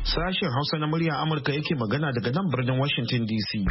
Sashen Hausa na muryar Amurka yake magana daga nan birnin Washington DC.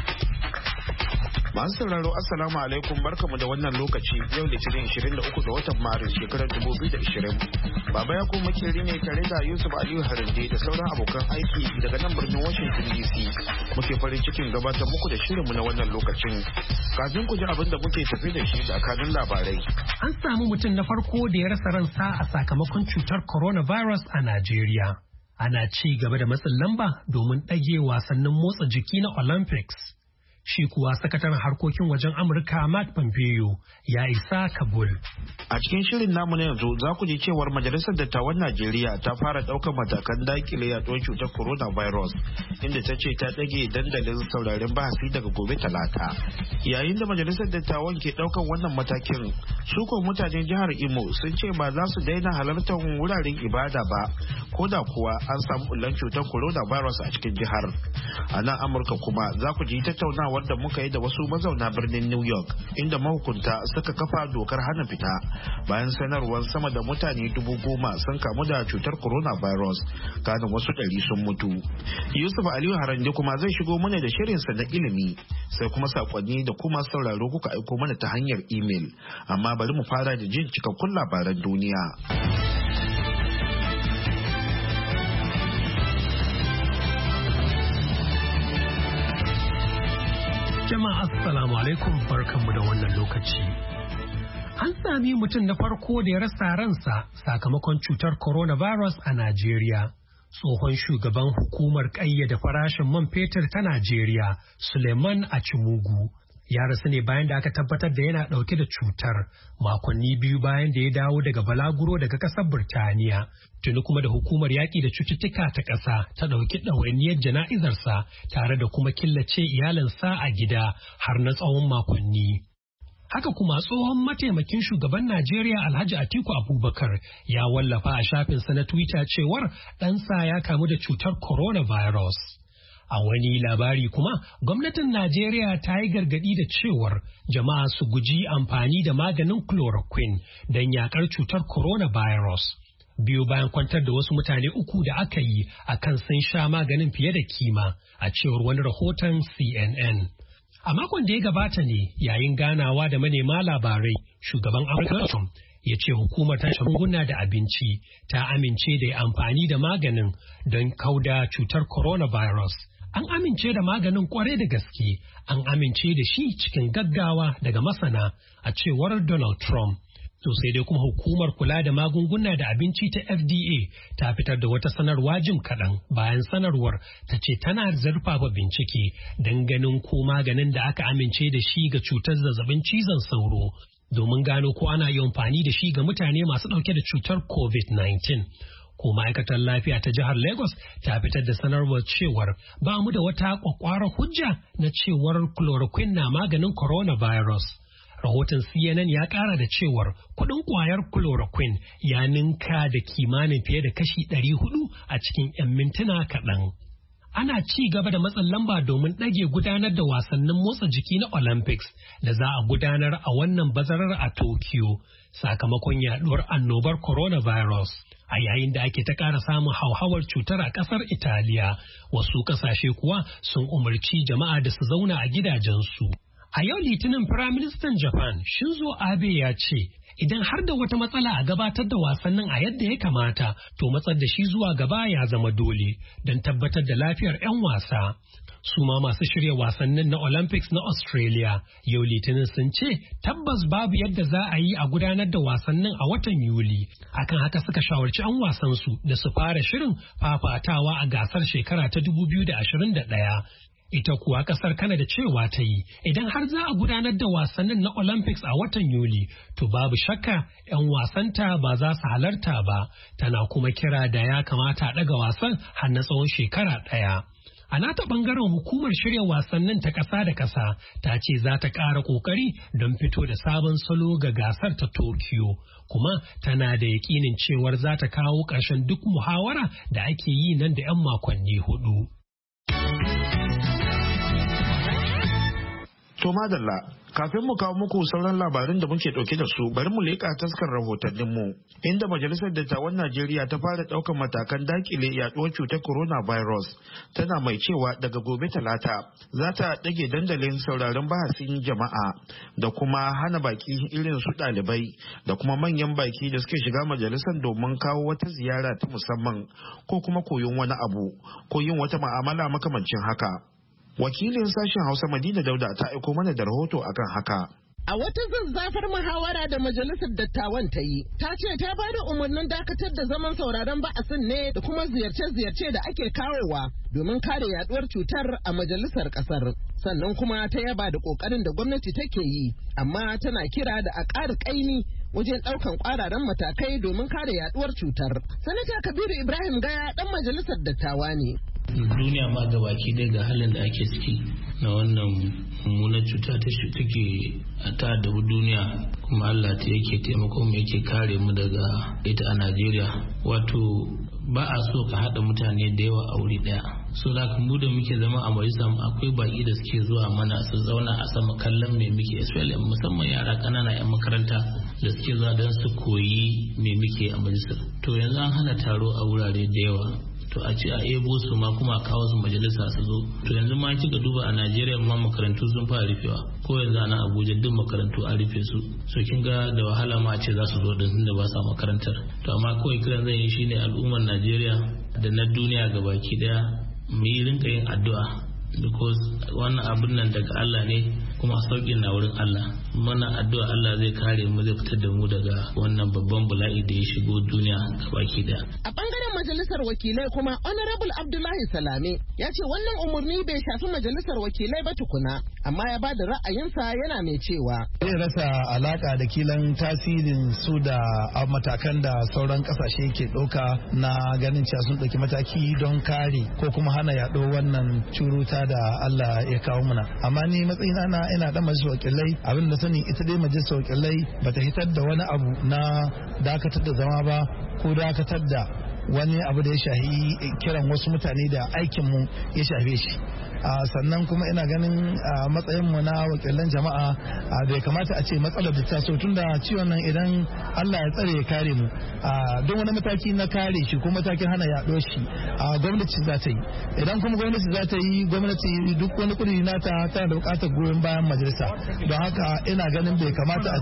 Masu sauraro Assalamu alaikum, barkamu da wannan lokaci yau Litinin 23 ga watan Maris shekarar 2020. Baba ya kuma makeri ne tare da Yusuf Aliyu Harande da sauran abokan aiki daga nan birnin Washington DC. Muke farin cikin gabatar muku da shirinmu na wannan lokacin. Kafin ku ji abin da muke tafi da shi da kanun labarai. An samu mutum na farko da ya rasa ransa a sakamakon cutar coronavirus a Najeriya. Ana ci gaba da matsin lamba domin ɗage wasannin motsa jiki na Olympics. Shi kuwa sakataren harkokin wajen Amurka Mark Pompeo ya isa Kabul. A cikin shirin namu na yanzu za ku ji cewar Majalisar Dattawan Najeriya ta fara ɗaukar matakan dakile yaduwar cutar coronavirus, inda ta ce ta ɗage dandalin sauraren bahasi daga gobe Talata. Yayin da Majalisar Dattawan ke ɗaukar wannan matakin, su mutanen jihar Imo sun ce ba za su daina halartar wuraren ibada ba, ko da kuwa an samu bullan cutar coronavirus a cikin jihar. A nan Amurka kuma za ku ji tattaunawa wanda muka yi da wasu mazauna birnin New York, inda mahukunta suka kafa dokar hana fita bayan sanarwar sama da mutane 10,000 sun kamu da cutar coronavirus, kanin wasu 100 sun mutu. Yusuf Aliyu Harande kuma zai shigo mana da shirinsa na ilimi, sai kuma sakonni da kuma sauraro kuka aiko mana ta hanyar email. Amma bari mu fara da jin cikakkun labaran duniya. Jama'a assalamu alaikum, barkanmu da wannan lokaci. An sami mutum na farko da ya rasa ransa sakamakon cutar coronavirus a Najeriya. Tsohon shugaban hukumar ƙayyade farashin man fetur ta Najeriya, Suleiman Achimugu, ya rasu ne bayan da aka tabbatar da yana ɗauke da cutar makonni 2 bayan da ya dawo daga balaguro daga ƙasar Birtaniya. Tuni kuma da hukumar yaƙi da cututtuka ta ƙasa ta ɗauki ɗawainiyar jana'izarsa tare da kuma killace iyalinsa a gida har na tsawon makonni. Haka kuma tsohon mataimakin shugaban Najeriya Alhaji Atiku Abubakar ya wallafa a shafinsa na Twitter cewar ɗansa ya kamu da cutar coronavirus. A wani labari kuma, gwamnatin Najeriya ta yi gargaɗi da cewar jama'a su guji amfani da maganin chloroquine don yakar cutar coronavirus. Biyu bayan kwantar da wasu mutane 3 da aka yi a kan sun sha maganin fiye da kima, a cewar wani rahoton CNN. A makon da ya gabata ne, yayin ganawa da manema labarai, shugaban Amurka ya ce hukumar ta shagunguna da abinci ta amince da amfani da maganin don kauda cutar coronavirus. An amince da maganin kwarai da gaske, an amince da shi cikin gaggawa daga masana, a cewar Donald Trump. To sai dai kuma hukumar kula da magunguna da abinci ta FDA ta fitar da wata sanarwa jim kaɗan bayan sanarwar ta ce tana zurfafa bincike don ganin ko maganin da aka amince da shi ga cutar zazzabin cizon sauro domin gano ko ana yi amfani da shi ga mutane masu ɗauke da cutar COVID-19. Ko ma'aikatar lafiya ta jihar Lagos ta fitar da sanarwar cewar ba mu da wata kwakwarar hujja na cewar chloroquine na maganin coronavirus. Rahoton CNN ya kara da cewar kudin kwayar chloroquine ya ninka da kimanin fiye da kashi 400 a cikin 'yan mintuna kaɗan. Ana ci gaba da matsin lamba domin ɗage gudanar da wasannin motsa jiki na Olympics da za a gudanar a wannan bazarar a Tokyo sakamakon yaduwar annobar coronavirus. A yayin da ake ta ƙara samun hauhawar cutar a ƙasar Italiya, wasu ƙasashe kuwa sun umarci jama'a da su zauna a gidajensu. A yau Litinin Firaministan Japan Shinzo Abe ya ce, idan har da wata matsala a gabatar da wasannin a yadda ya kamata, to matsar da shi zuwa gaba ya zama dole don tabbatar da lafiyar 'yan wasa. Su ma masu shirya wasannin na Olympics na Australia yau Litinin sun ce tabbas babu yadda za a yi a gudanar da wasannin a watan Yuli. Akan haka suka shawarci 'yan wasansu da su fara shirin fafatawa a gasar shekara ta 2021. Ita kuwa kasar Canada cewa ta yi, idan har za a gudanar da wasannin na Olympics a watan Yuli, to babu shakka 'yan wasanta ba za su halarta ba, tana kuma kira da ya kamata a ɗaga wasan har na tsawon shekara 1. A nata ɓangaren hukumar shirya wasannin ta ƙasa da ƙasa ta ce za ta ƙara ƙoƙari don fito da sabon salo ga gasar ta Tokyo, kuma tana da yaƙinin cewar za ta kawo ƙarshen duk muhawara da ake yi nan da 'yan makonni 4. To madalla, Kafin mu kawo muku sauran labarin da muke ɗauke da su, bari mu leƙa taskar rahotanninmu. Inda Majalisar Dattawan Najeriya ta fara ɗaukar matakan dakile yaɗuwar cutar coronavirus, tana mai cewa daga gobe Talata za ta ɗage dandalin sauraron bahasin jama'a da kuma hana baki irin su ɗalibai da kuma manyan baki da suke shiga majalisar domin kawo wata ziyara ta musamman ko kuma koyon wani abu ko yin wata ma'amala makamancin haka. Wakilin sashen Hausa Madina Dauda ta aiko mana da rahoto akan haka. A wata zazzafar muhawara da majalisar dattawan ta yi, ta ce ta ba da umarnin dakatar da zaman sauraron ba'asin ne da kuma ziyarce-ziyarce da ake kawowa domin kare yaduwar cutar a majalisar kasar. Sannan kuma ta yaba da kokarin da gwamnati take yi, amma tana kira da a ƙara ƙaimi wajen ɗaukan ƙwararren matakai domin kare yaduwar cutar. Sanata Kabiru Ibrahim Gaya ɗan majalisar dattawa ne. Duniya ma ga baki dai ga halin da ake ciki na wannan mummunar cuta take ta adabi duniya, kuma Allah ta yake taimako mu yake kare mu daga ita a Najeriya. Wato ba a so ka haɗa mutane da yawa a wuri ɗaya. So da mu da muke zama a majalisa akwai baki da suke zuwa mana su zauna a sama kallon me muke, especially musamman yara ƙanana 'yan makaranta da suke zuwa don su koyi me muke a majalisar. To yanzu an hana taro a wurare da yawa. To a ce a ebo su ma kuma a kawo su majalisa su zo. To yanzu ma kika duba a Najeriya ma makarantu sun fara rufewa, ko yanzu a nan Abuja duk makarantu an rufe su. So kin ga da wahala ma a ce za su zo din tunda ba sa makarantar. To amma kawai kiran zan yi shine al'ummar Najeriya da na duniya gabaki daya mu yi rinka yin addu'a, because wannan abin nan daga Allah ne kuma sauƙin na wurin Allah. Mana addu'a Allah zai kare mu, zai fitar da mu daga wannan babban bala'i da ya shigo duniya gabaki daya. A bangaren majalisar wakilai kuma Honorable Abdullahi Salame ya ce wannan umarni bai shafi majalisar wakilai ba tukuna, amma ya bada ra'ayinsa yana mai cewa zai rasa alaka da kilan tasirin su da matakan da sauran kasashe ke ɗauka na ganin cewa sun ɗauki mataki don kare ko kuma hana yaɗo wannan curuta da Allah ya kawo muna. Amma ni matsayina na ina dan majalisar wakilai, abin da sani ita dai majalisar wakilai bata hitar da wani abu na dakatar da zama ba ko dakatar da wani abu da ya shahi kiran wasu mutane da aikinmu ya shafe shi. sannan kuma ina ganin a matsayin mu na wakilan jama'a bai kamata a ce matsalar da ta so tunda ciwon nan idan Allah ya tsare ya kare mu don wani mataki na kare shi ko matakin hana yaɗo shi gwamnati za ta yi. Idan kuma gwamnati za ta yi, gwamnati duk wani kudi nata tana da bukatar goyon bayan majalisa. Don haka ina ganin bai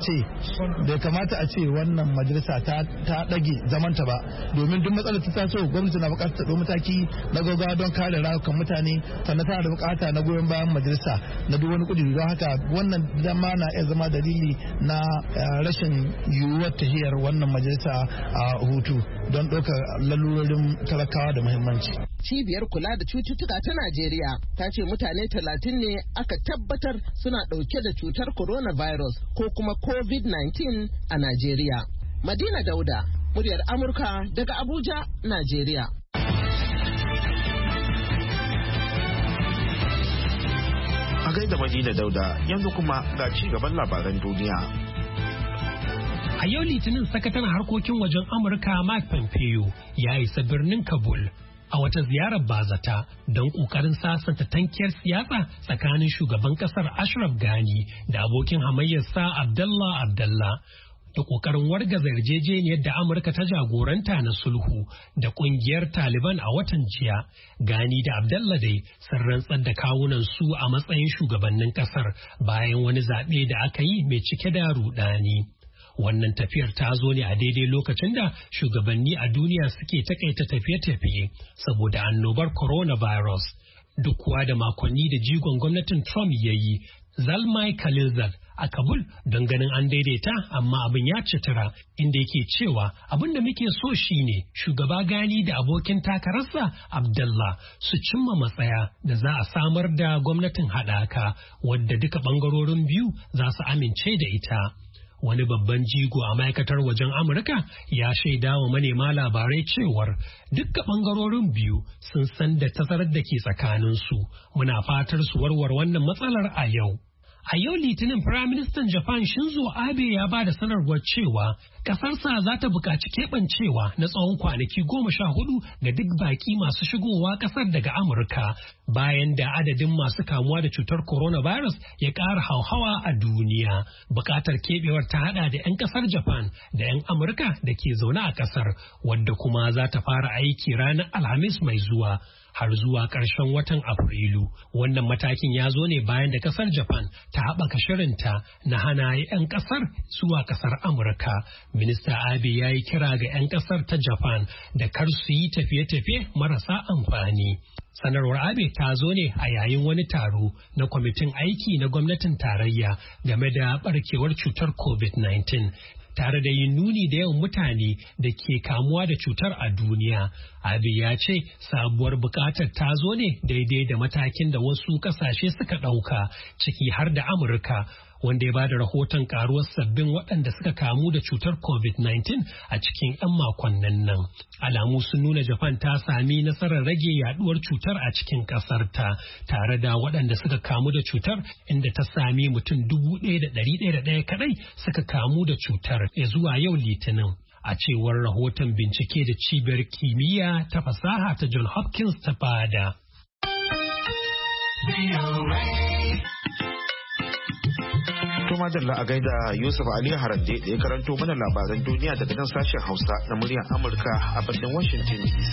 kamata a ce wannan majalisa ta ɗage zamanta ba, domin duk matsalar ta taso gwamnati na bukatar ta ɗau mataki na gaggawa don kare rayukan mutane, sannan tana da bukata na goyon bayan majalisa na duk wani kudi. Don haka wannan dama na iya zama dalili na rashin yiwuwar tahiyar wannan majalisa a hutu don ɗaukar lalurorin talakawa da muhimmanci. Cibiyar kula da cututtuka ta Najeriya ta ce mutane 30 ne aka tabbatar suna ɗauke da cutar coronavirus ko kuma COVID-19 a Najeriya. Madina Dauda, muryar Amurka daga Abuja, Najeriya. A gaida Madina Dauda, yanzu kuma ga ci gaban labaran duniya. A yau Litinin sakataren harkokin wajen Amurka Mike Pompeo ya isa birnin Kabul a wata ziyarar bazata don ƙoƙarin sasanta tankiyar siyasa tsakanin shugaban ƙasar Ashraf Ghani da abokin hamayyarsa Abdullah da ƙoƙarin wargaza yarjejeniyar da Amurka ta jagoranta na sulhu da ƙungiyar Taliban a watan jiya. Ghani da Abdullah dai sun rantsar da kawunan su a matsayin shugabannin ƙasar bayan wani zaɓe da aka yi mai cike da rudani. Wannan tafiyar ta zo ne a daidai lokacin da shugabanni a duniya suke takaita tafiye-tafiye saboda annobar coronavirus. Duk kuwa da makonni da jigon gwamnatin Trump ya yi, Zalmai Khalilzad a Kabul don ganin an daidaita, amma abin ya citira inda yake cewa abin da muke so shine shugaba Ghani da abokin takararsa Abdullah su cimma matsaya da za a samar da gwamnatin haɗaka wadda duka ɓangarorin biyu za su amince da ita. Wani babban jigo a ma'aikatar wajen Amurka ya shaida wa manema labarai cewar dukkan ɓangarorin biyu sun san da tazarar da ke tsakaninsu. Muna fatar su warware wannan matsalar a yau. A yau Litinin Firaministan Japan Shinzo Abe ya ba da sanarwar cewa ƙasarsa za ta buƙaci keɓancewa na tsawon kwanaki 14 ga duk baƙi masu shigowa ƙasar daga Amurka bayan da adadin masu kamuwa da cutar coronavirus ya ƙara hauhawa a duniya. Buƙatar keɓewar ta haɗa da 'yan ƙasar Japan da 'yan Amurka da ke zaune a ƙasar, wadda kuma za ta fara aiki ranar Alhamis mai zuwa. Har zuwa ƙarshen watan Afrilu. Wannan matakin ya zo ne bayan da ƙasar Japan ta haɓaka shirinta na hana 'yan ƙasar zuwa ƙasar Amurka. Minista Abe ya yi kira ga 'yan ƙasar ta Japan da kar su yi tafiye-tafiye marasa amfani. Sanarwar Abe ta zo ne a yayin wani taro na kwamitin aiki na gwamnatin tarayya game da ɓarkewar cutar COVID-19. Tare da yin nuni da yawan mutane da ke kamuwa da cutar a duniya. Abe ya ce sabuwar bukatar ta zo ne daidai da matakin da wasu kasashe suka ɗauka ciki har da Amurka, wanda ya ba da rahoton karuwar sabbin waɗanda suka kamu da cutar COVID-19 a cikin 'yan makonnin nan. Alamu sun nuna Japan ta sami nasarar rage yaduwar cutar a cikin ƙasarta tare da waɗanda suka kamu da cutar, inda ta sami mutum 1,101 kadai suka kamu da cutar ya zuwa yau Litinin. A cewar rahoton bincike da cibiyar kimiyya ta fasaha ta John Hopkins ta bada. Tuma Dalla a gaida Yusuf Ali Harande da ya karanto mana labaran duniya daga nan sashen Hausa na muryar Amurka a birnin Washington DC.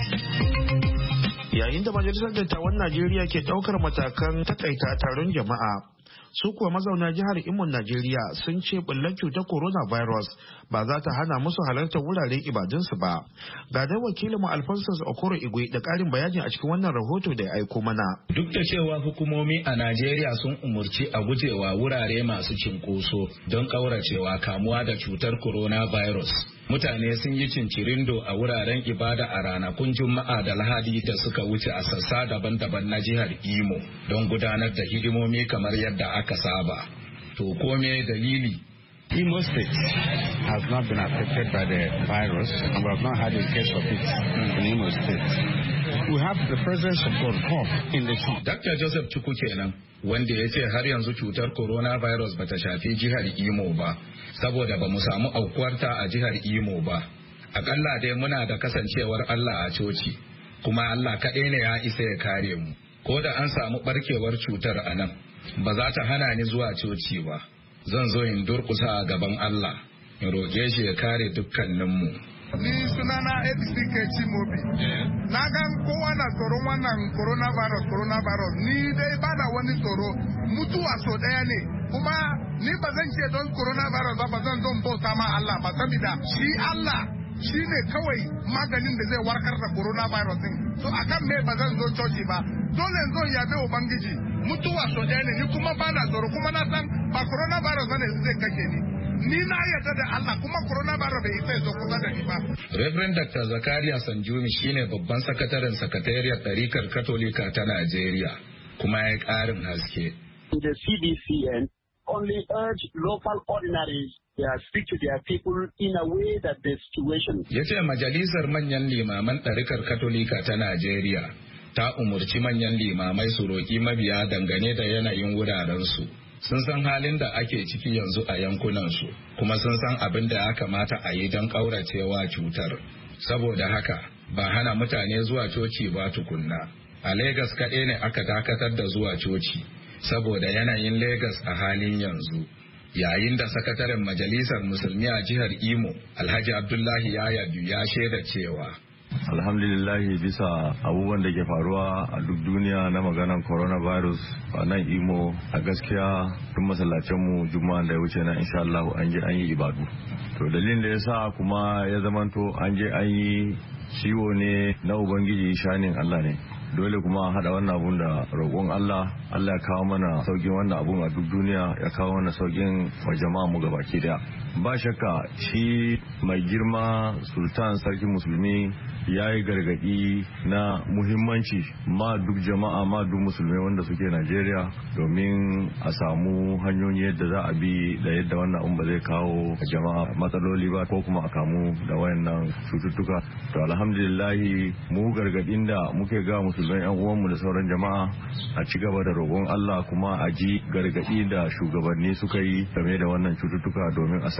Yayin da Majalisar Dattawan Najeriya ke ɗaukar matakan takaita taron jama'a, su kuwa mazauna jihar Imon Najeriya sun ce bullar cutar coronavirus ba za ta hana musu halartar wuraren ibadunsu ba. Ga dai wakilin mu Alphonsus Okoro Igwe da ƙarin bayani a cikin wannan rahoto da ya aiko mana. Duk da cewa hukumomi a Najeriya sun umurci a gujewa wurare masu cinkoso don ƙauracewa kamuwa da cutar coronavirus. Mutane sun yi cincirindo a wuraren ibada a ranakun Juma'a da Lahadi da suka wuce a sassa daban-daban na jihar Imo don gudanar da hidimomi kamar yadda aka saba. To kome dalili? Imo State has not been affected by the virus and we have not had a case of it in Imo State. We have the presence of God in the church. Dr. Joseph Chukwu kenan, wanda ya ce har yanzu cutar coronavirus bata shafi jihar Imo ba, saboda ba mu samu aukuwarta a jihar Imo ba. Akalla dai muna da kasancewar Allah a coci, kuma Allah kaɗai ne ya isa ya kare mu. Ko da an samu barkewar cutar a nan, ba za ta hana ni zuwa coci ba. Zan zo in durkusa a gaban Allah, in roƙe shi ya kare dukkaninmu. Ni sunana XDK Chimobi. Na gan kowa na tsoron wannan coronavirus. Ni dai ba da wani tsoro. Mutuwa so ɗaya ne. Kuma ni ba zan ce don coronavirus ba zan zo bauta ma Allah ba, saboda shi Allah shi ne kawai maganin da zai warkar da coronavirus din. So akan me ba zan zo coci ba. Dole zo yabe Ubangiji. Mutuwa so ɗaya ne, ni kuma ba na tsoro, kuma na san ba coronavirus ne zai kashe ni. Ni na yarda da Allah, kuma coronavirus bai isa zo kusa da ni ba. Reverend Dr. Zakaria Sanjumi shine babban sakataren sakatariyar ɗarikar Katolika ta Najeriya, kuma ya yi ƙarin haske. The CDCN only urge local ordinaries to speak to their people in a way that the situation. Ya ce majalisar manyan limaman ɗarikar Katolika ta Najeriya ta umurci manyan limamai su roƙi mabiya dangane da yanayin wurarensu. Sun san halin da ake ciki yanzu a yankunansu, kuma sun san abin da ya kamata a yi don ƙauracewa cutar. Saboda haka, ba hana mutane zuwa coci ba tukunna. A Legas kaɗai ne aka dakatar da zuwa coci, saboda yanayin Legas a halin yanzu. Yayin da sakataren Majalisar Musulmi a jihar Imo, Alhaji Abdullahi Yayadu ya shaida cewa alhamdulillahi bisa abubuwan da ke faruwa a duk duniya na maganar coronavirus a nan Imo, a gaskiya tun masallacenmu juma'an da ya wuce na insha Allah an je an yi ibadu. To dalilin da ya sa kuma ya zamanto an je an yi ciwo ne na Ubangiji, shanin Allah ne. Dole kuma hada wannan abun da roƙon Allah ya kawo mana saukin wannan abun a duk duniya, ya kawo mana saukin wa jama'a mu gabaki daya. Ba shakka shi mai girma Sultan Sarkin Musulmi ya yi gargadi na muhimmanci ma duk jama'a, ma duk musulmai wanda suke Najeriya, domin a samu hanyoyi yadda za a bi da yadda wannan abun ba zai kawo jama'a matsaloli ba ko kuma a kamu da wayannan cututtuka. To alhamdulillahi mu gargadin da muke ga musulmai yan uwanmu da sauran jama'a a ci gaba da roƙon Allah, kuma a ji gargadi da shugabanni suka yi game da wannan cututtuka domin a samu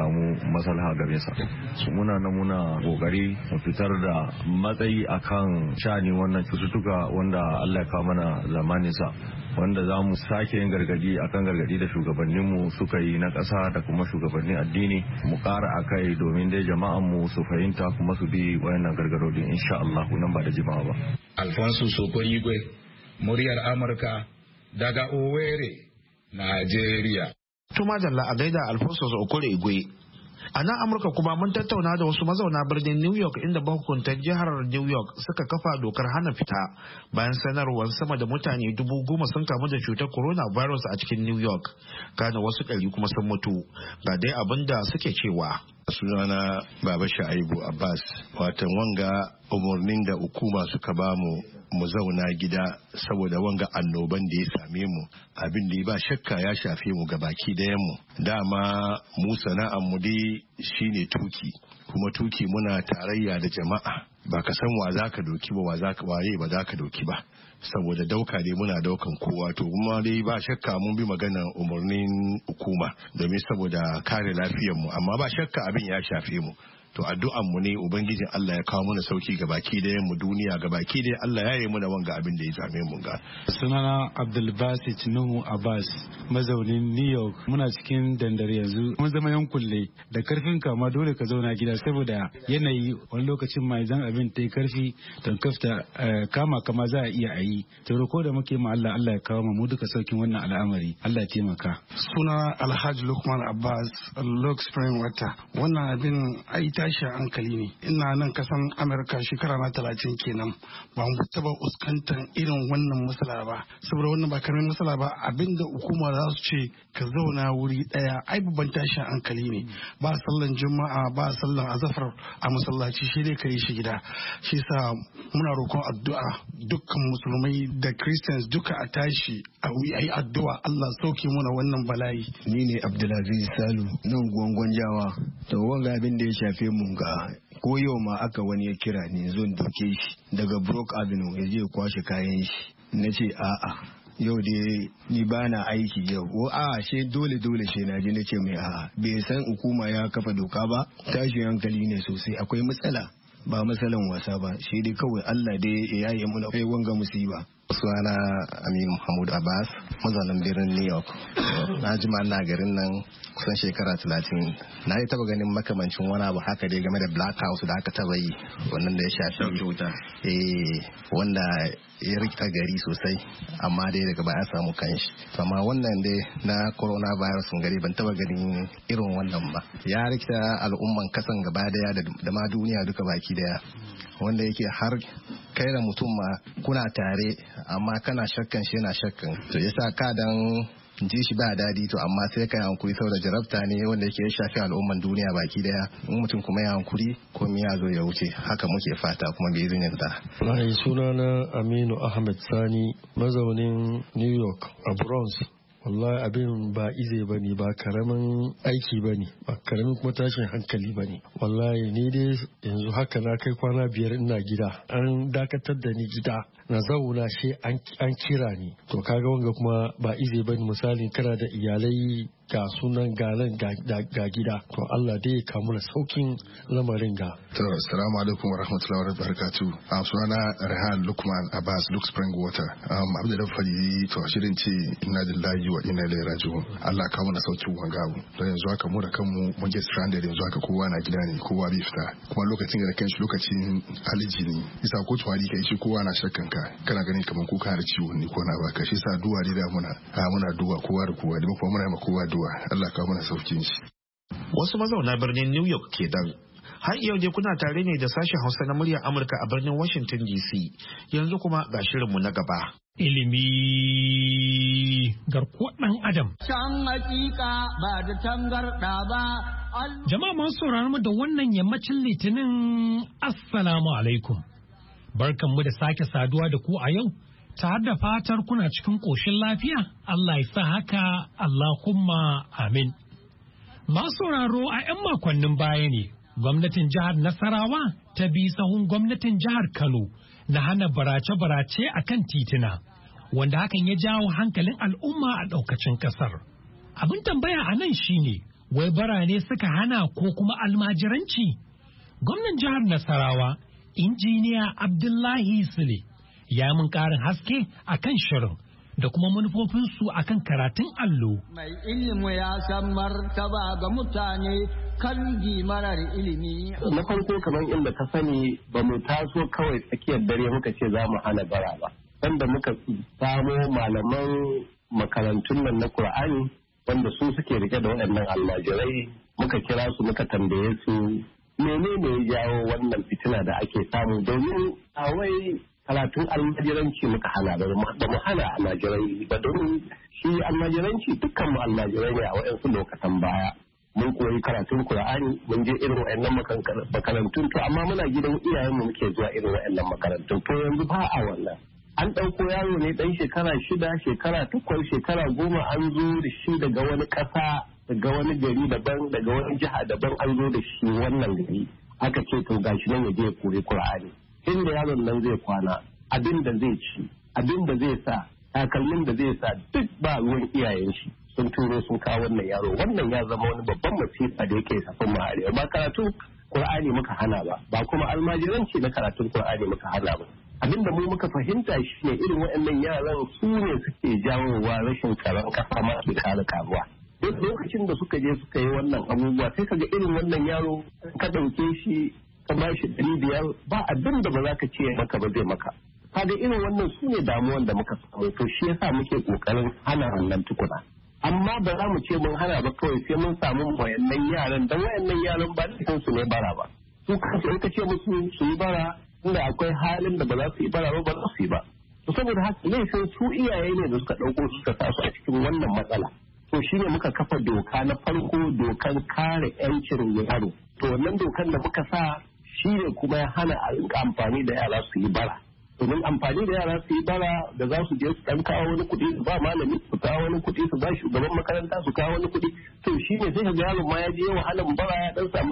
samu maslaha game sa. Muna kokari mu fitar da matsayi akan shani wannan cututtuka wanda Allah ya kawo mana zamanin sa, wanda za mu sake yin gargadi akan gargadi da shugabanninmu suka yi na ƙasa da kuma shugabannin addini, mu ƙara akai domin dai jama'anmu su fahimta kuma su bi wayannan gargadodin insha Allah nan ba da jimawa ba. Alfonso Sokoigwe, muryar Amurka daga Owerri, Najeriya. Tuma Jalla a gaida Alfonso Sokoigwe. A nan Amurka kuma mun tattauna da wasu mazauna birnin New York inda mahukuntan jihar New York suka kafa dokar hana fita bayan sanarwar sama da mutane 10,000 sun kamu da cutar coronavirus a cikin New York. Kana wasu 100 kuma sun mutu. Ga dai abin da suke cewa. Sunana Baba Shaibu Abbas, watan wanga umarnin da hukuma suka bamu mu zauna gida saboda wanga annoban da ya same mu, abin da ba shakka ya shafe mu gabaki dayan mu. Dama mu sana'an mu dai shine tuki, kuma tuki muna tarayya da jama'a, ba ka san wa zaka doki ba, waye ba zaka doki ba, saboda dauka dai muna daukan kowa. To kuma dai ba shakka mun bi maganar umarnin hukuma domin saboda kare lafiyar mu, amma ba shakka abin ya shafe mu. To addu'an mu ne ubangijin Allah ya kawo mana sauki ga baki da mu duniya ga baki da Allah ya yi mana wanga abin da ya same mu ga. Sunana Abdul Basit Nuhu Abbas, mazaunin New York. Muna cikin dandare yanzu, mun zama yan kulle da karfin kama dole ka zauna gida saboda yanayi wani lokacin ma idan abin ta yi karfi don kafta kama za a iya ayi. To roko da muke ma Allah ya kawo mu duka saukin wannan al'amari. Allah ya taimaka. Sunana Alhaji Lukman Abbas, Lok Spring Water. Wannan abin ai tashin hankali ne. Ina nan kasan Amurka shekara na 30 kenan, ba mu taba fuskantar irin wannan matsala ba, saboda wannan ba karamin matsala ba. Abinda hukuma za su ce ka zauna wuri daya ai babban tashin hankali ne. Ba sallan juma'a ba sallan azafar a masallaci, shi dai ka yi shi gida. Shi sa muna roƙon addu'a dukkan musulmai da Christians duka a tashi a yi addu'a Allah sauke muna wannan bala'i. Ni ne Abdulaziz Salu nan Gwangwan. To wanga abin da ya shafe mu ga ko yau ma aka wani ya kira ni zon doke shi daga Brook Avenue ya je kwashe kayan shi. Na ce a'a yau dai ni ba na aiki yau, ko a'a she dole she na je. Na ce mai a'a bai san hukuma ya kafa doka ba, tashin hankali ne sosai, akwai matsala ba matsalan wasa ba, shi dai kawai Allah dai ya yaye mu na kai wanga musiba. Sunana Aminu Muhammad Abbas, mazaunin birnin New York. Na jima na garin nan kusan shekara 30. Na yi taba ganin makamancin wani abu haka dai game da Black House da aka taba yi, wannan da ya shafi wanda ya rika gari sosai, amma dai daga baya samu kanshi. Amma wannan dai na coronavirus gari ban taba ganin irin wannan ba. Ya rikita al'umman kasan gaba daya da ma duniya duka baki daya, wanda yake har kai da mutum ma kuna tare amma kana shakkan shi yana shakkan, to yasa ka dan ji shi ba dadi, to amma sai kai hankuri saboda jarabta ne wanda yake ya shafi al'umman duniya baki daya. In mutum kuma ya hankuri komai ya zo ya wuce, haka muke fata kuma bai izinin da. Mai sunana Aminu Ahmed Sani, mazaunin New York a Bronx. Wallahi abin ba ize ba ne, ba karamin aiki ba ne, ba karamin kuma tashin hankali ba ne. Wallahi ni dai yanzu haka na kai kwana 5 ina gida, an dakatar da ni gida na zauna shi an kira ni. To kaga wanga kuma ba ize ba ne, misali kana da iyalai ga sunan galan ga gida, to Allah dai ya kamu da saukin lamarin ga. To assalamu alaikum wa rahmatullahi wa barakatuh. Sunana Rehan Lukman Abbas, Luke Spring Water. Abin da fadi to shirin ce inna lillahi wa inna ilaihi raji'un. Allah ka mana saukin wanga abu. Don yanzu haka mu da kanmu mun get stranded, yanzu haka kowa na gida ne, kowa bai fita. Kuma lokacin da kanshi lokacin aliji ne. Isa ko tuwari kai shi kowa na shakkan ka. Kana ganin kaman ko ka da ciwo ne ko na baka. Shi sa duwa dai da muna duwa kowa da kowa, da kuma muna ma kowa Allah ka mana saukin shi. Wasu mazauna birnin New York ke dan. Har yau dai kuna tare ne da sashen Hausa na muryar Amurka a birnin Washington DC. Yanzu kuma ga shirinmu na gaba. Ilimi garkuwar ɗan Adam. Can hakika ba da tangarɗa ba. Jama'a masu sauraron mu da wannan yammacin Litinin, Assalamu alaikum. Barkanmu da sake saduwa da ku a yau. Tare da fatar kuna cikin ƙoshin lafiya, Allah ya sa haka, Allahumma amin. Masu sauraro a 'yan makonnin baya ne, gwamnatin jihar Nasarawa ta bi sahun gwamnatin jihar Kano na hana barace-barace a kan titina, wanda hakan ya jawo hankalin al'umma a ɗaukacin ƙasar. Abin tambaya a nan shine, wai bara ne suka hana ko kuma almajiranci? Gwamnan jihar Nasarawa, Injiniya Abdullahi Sule, ya mun ƙarin haske a kan shirin da kuma manufofinsu a kan karatun allo. Mai ilimi ya san martaba ga mutane kan marar ilimi. Na farko kamar inda ka sani ba mu taso kawai tsakiyar dare muka ce za mu hana bara ba. Wanda muka samo malaman makarantun nan na Kur'ani wanda su suke rike da waɗannan almajirai muka kira su muka tambaye su menene ya jawo wannan fitina da ake samu domin a wai karatun almajiranci muka hana ba mu hana almajirai ba domin shi almajiranci dukkan mu almajirai ne a waɗansu lokacin baya mun koyi karatun Kur'ani mun je irin waɗannan makarantun to amma muna gidan iyayenmu muke zuwa irin waɗannan makarantun to yanzu ba a wannan an ɗauko yaro ne ɗan shekara 6 shekara 8 shekara 10 an zo da shi daga wani ƙasa daga wani gari daban daga wani jiha daban an zo da shi wannan gari aka ce to gashi nan ya je ya koyi Kur'ani inda yaron nan zai kwana abin da zai ci abin da zai sa takalmin da zai sa duk ba ruwan iyayen shi sun turo sun kawo wannan yaro wannan ya zama wani babban masifa da yake safin mu arewa ba karatun Kur'ani muka hana ba kuma almajiranci na karatun Kur'ani muka hana ba abin da mu muka fahimta shi ne irin waɗannan yaran su ne suke jawowa rashin tsaron kasa ma ke kare karuwa duk lokacin da suka je suka yi wannan abubuwa sai kaga irin wannan yaro ka ɗauke shi ka ba shi 500 ba abin da ba za ka ce maka ba zai maka kaga irin wannan su ne damuwan da muka samu to shi yasa muke kokarin hana wannan tukuna amma ba za mu ce mun hana ba kawai sai mun samu wayannan yaran dan wayannan yaran ba cikin su ne bara ba su kansu in ka ce musu su yi bara inda akwai halin da ba za su yi bara ba za su yi ba to saboda haka laifin su iyaye ne da suka ɗauko suka sa su a cikin wannan matsala to shi ne muka kafa doka na farko dokan kare 'yancin yaro to wannan dokan da muka sa shi ne kuma ya hana a rinka amfani da yara su yi bara domin amfani da yara su yi bara da za su je su ɗan kawo wani kuɗi su ba malami su kawo wani kuɗi su ba shugaban makaranta su kawo wani kuɗi to shi ne sai ka ga yaron ma ya je wahalan bara ya ɗan samu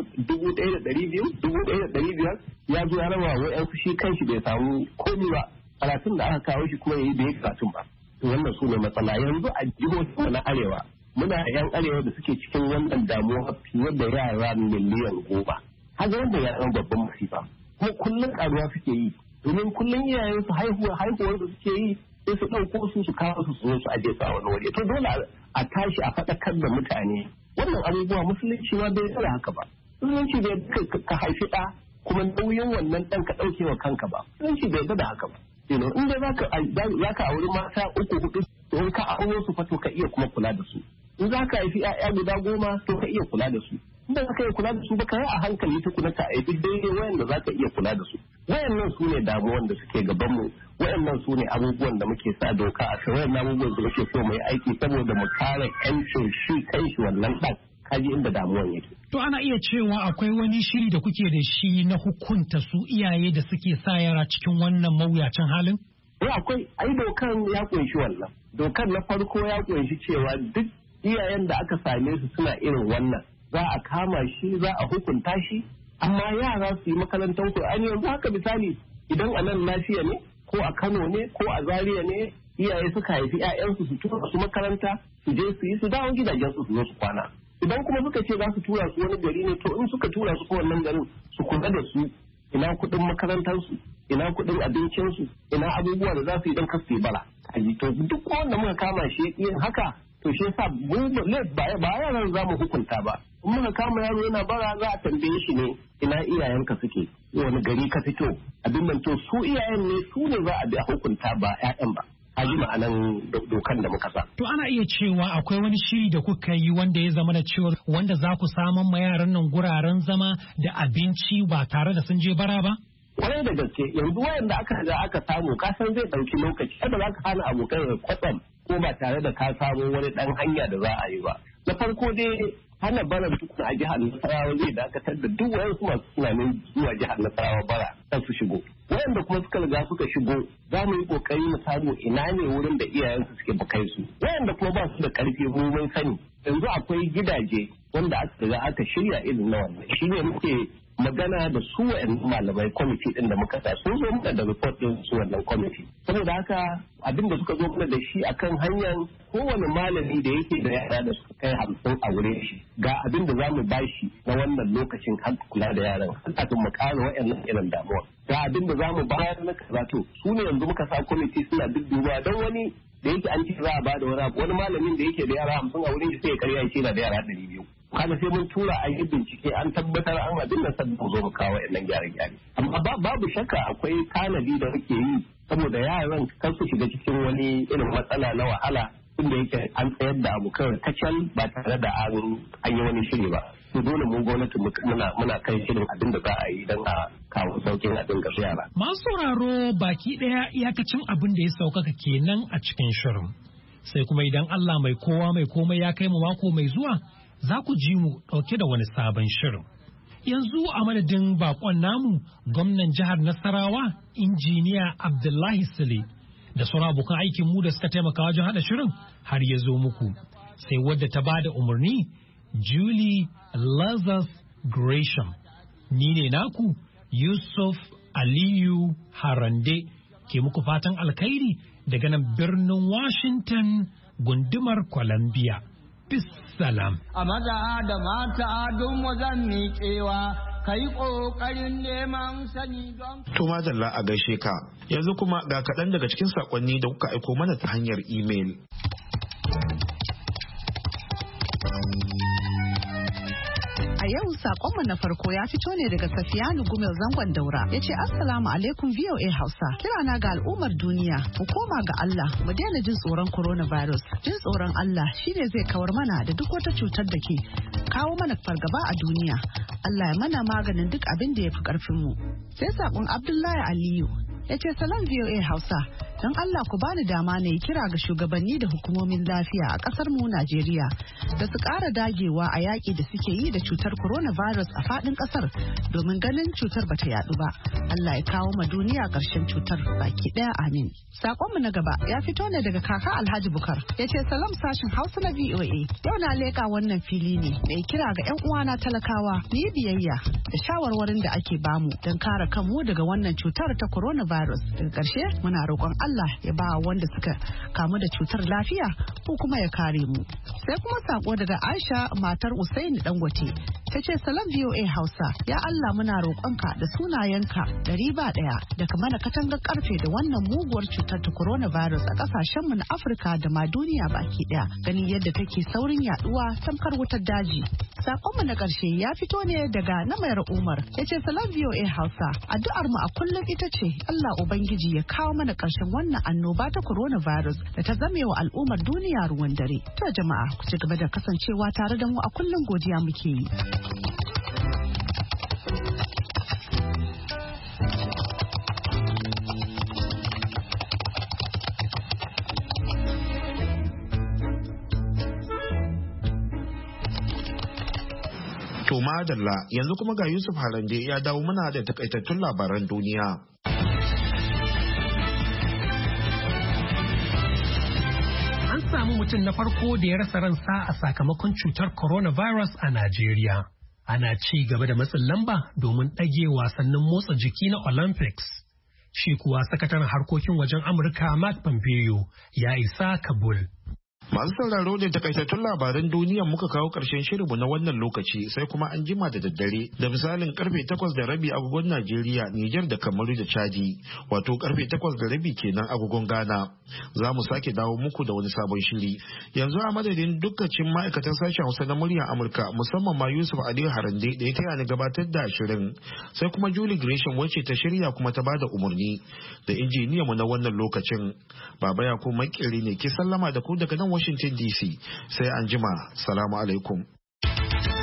1,200 1,500 ya zo ya raba wa yansu shi kanshi bai samu komi ba karatun da aka kawo shi kuma yayi bai karatun ba to wannan su ne matsala yanzu a jihohin na arewa muna yan arewa da suke cikin wannan damuwa fiye da yara miliyan 10 haka wanda ya ɗan babban masifa kuma kullum ƙaruwa suke yi domin kullum iyayen su haihuwar da suke yi sai su ɗauko su kawo su zo su aje su a wani waje to dole a tashi a faɗakar da mutane wannan abubuwa musulunci ma bai tsara haka ba musulunci bai ka haifi ɗa kuma nauyin wannan ɗan ka ɗauke wa kanka ba musulunci bai da haka ba in dai za ka auri mata 3-4 to in ka auro su fa to ka iya kuma kula da su in za ka haifi 'ya'ya guda 10 to ka iya kula da su inda za ka iya kula da su ba ka yi a hankali tukuna ka haifi daidai wayanda za ka iya kula da su wayannan su ne damuwan da suke gabanmu wayannan su ne abubuwan da muke sa doka a kai wayannan abubuwan da muke so mu yi aiki saboda mu kare 'yancin shi kanshi wannan ɗan kaji inda damuwan yake. To ana iya cewa akwai wani shiri da kuke da shi na hukunta su iyaye da suke sa yara cikin wannan mawuyacin halin? Akwai ai dokan ya kunshi wannan. Dokan na farko ya kunshi cewa duk iyayen da aka same su suna irin wannan za a kama shi za a hukunta shi amma yara su yi makarantar Kur'ani yanzu haka misali idan a nan lafiya ne ko a Kano ne ko a Zaria ne iyaye suka haifi 'ya'yansu su tura su makaranta su je su yi su dawo gidajensu su zo su kwana. Idan kuma suka ce za su tura su wani gari ne to in suka tura su ko wannan garin su kula da su ina kuɗin makarantarsu ina kuɗin abincinsu ina abubuwa da za su yi don kasu yi bara to duk wanda muka kama shi yin haka to shi yasa mu ba yaran za mu hukunta ba in muka kama yaro yana bara za a tambaye shi ne ina iyayenka suke wani gari ka fito abin nan to su iyayen ne su ne za a bi a hukunta ba 'ya'yan ba a ji ma'anan dokan da muka sa. To ana iya cewa akwai wani shiri da kuka yi wanda ya zama da cewa wanda za ku saman ma yaran nan guraren zama da abinci ba tare da sun je bara ba? Kwarai da gaske yanzu wayanda aka samu kasan zai ɗauki lokaci kada za ka hana abokan kwatsam ko ba tare da ka samu wani ɗan hanya da za a yi ba. Na farko dai hana bara tukuna a jihar Nasarawa zai dakatar da duk wayansu masu tunanin zuwa jihar Nasarawa bara kan su shigo. Wayanda kuma suka riga suka shigo za mu yi kokari mu samu ina ne wurin da iyayensu suke bukai su. Wayanda kuma ba su da karfi mu mun sani yanzu akwai gidaje wanda aka riga aka shirya irin na wannan shi ne muke magana da su wa'yan malamai kwamiti din da muka sa sun zo mana da report din su wannan kwamiti. Saboda haka abin da suka zo mana da shi akan hanyar kowane malami da yake da yara da suka kai 50 a wurin shi ga abin da za mu bashi na wannan lokacin har kula da yaran kafin mu ƙara wa'annan irin damuwa. Ga abin da za mu bayar na kaza to su ne yanzu muka sa kwamiti suna dudduba don wani da yake an ce za a bada wani malamin da yake da yara 50 a wurin shi sai ya karya ya ce na da yara 200. Kaga sai mun tura a yi bincike an tabbatar an abin da sabbi zo mu kawo wa'annan gyare-gyare. Amma babu shakka akwai tanadi da muke yi saboda yaran kan su shiga cikin wani irin matsala na wahala inda yake an tsayar da abu kawai kacal ba tare da an yi wani shiri ba. To dole mun gwamnati muna kai shirin abin da za a yi don a kawo saukin abin ga yara. Masu sauraro baki ɗaya iyakacin abin da ya saukaka kenan a cikin shirin. Sai kuma idan Allah mai kowa mai komai ya kai mu mako mai zuwa za ku ji mu ɗauke da wani sabon shirin. Yanzu a madadin bakon namu gwamnan jihar Nasarawa injiniya Abdullahi Sule da sauran abokan aikin mu da suka taimaka wajen haɗa shirin har ya zo muku. Sai wadda ta bada umarni Julie Lazarus Gresham. Ni ne naku Yusuf Aliyu Harande ke muku fatan alkhairi daga nan birnin Washington gundumar Columbia. Bissalam. A maza da mata don wazan miƙewa kai ƙoƙarin neman sani don. To madalla a gaishe ka. Yanzu kuma ga kaɗan daga cikin saƙonni da kuka aiko mana ta hanyar imel. A yau sakonmu na farko ya fito ne daga Safiyanu Gumel Zangon Daura. Ya ce Assalamu alaikum VOA Hausa. Kirana ga al'ummar duniya mu koma ga Allah mu daina jin tsoron coronavirus. Jin tsoron Allah shine zai kawar mana da duk wata cutar da ke kawo mana fargaba a duniya. Allah ya mana maganin duk abin da ya fi karfin mu. Sai sakon Abdullahi Aliyu ya ce salam VOA Hausa. Don Allah ku bani dama na yi kira ga shugabanni da hukumomin lafiya a kasar mu Najeriya da su ƙara dagewa a yaƙi da suke yi da cutar coronavirus a faɗin ƙasar domin ganin cutar bata yaɗu ba. Allah ya kawo ma duniya ƙarshen cutar baki ɗaya amin. Sakonmu na gaba ya fito ne daga kaka Alhaji Bukar ya ce salam sashin Hausa na VOA. Yau na leƙa wannan fili ne mai kira ga 'yan uwana talakawa ni biyayya da shawarwarin da ake bamu don kare kanmu daga wannan cutar ta coronavirus. Daga ƙarshe muna roƙon Allah ya ba wanda suka kamu da cutar lafiya ko kuma ya kare mu. Sai kuma sako daga Aisha matar Usaini Dangote ta ce salam VOA Hausa ya Allah muna roƙonka da sunayenka 101 da ka mana katangar karfe da wannan muguwar cutar ta coronavirus a ƙasashenmu na Afirka da ma duniya baki ɗaya ganin yadda take saurin yaduwa tamkar wutar daji. Sakonmu na ƙarshe ya fito ne daga Namayar Umar ya ce salam VOA Hausa addu'ar mu a kullum ita ce Allah Ubangiji ya kawo mana ƙarshen wannan annoba ta coronavirus da ta zame wa al'ummar duniya ruwan dare. To jama'a ku ci gaba da kasancewa tare da mu a kullum godiya muke yi. To madalla yanzu kuma ga Yusuf Harande ya dawo mana da takaitattun labaran duniya. An samu mutum na farko da ya rasa ransa a sakamakon cutar coronavirus a Najeriya. Ana ci gaba da matsin lamba domin ɗage wasannin motsa jiki na Olympics. Shi kuwa sakataren harkokin wajen Amurka Mark Pompeo ya isa Kabul. Masu sauraro da takaitattun labaran duniya muka kawo ƙarshen shirinmu na wannan lokaci sai kuma an jima da daddare da misalin karfe 8:30 agogon Najeriya, Nijar da Kamaru da Chadi, wato karfe 8:30 kenan agogon Ghana. Za mu sake dawo muku da wani sabon shiri. Yanzu a madadin dukkanin ma'aikatan sashen Hausa na muryar Amurka musamman ma Yusuf Aliyu Harande da ya taya ni gabatar da shirin. Sai kuma Julie Gresham wacce ta shirya kuma ta bada umarni da injiniyanmu na wannan lokacin. Baba Yakubu Makeri ne ke sallama da ku daga nan Washington DC sai an jima. Salamu alaikum.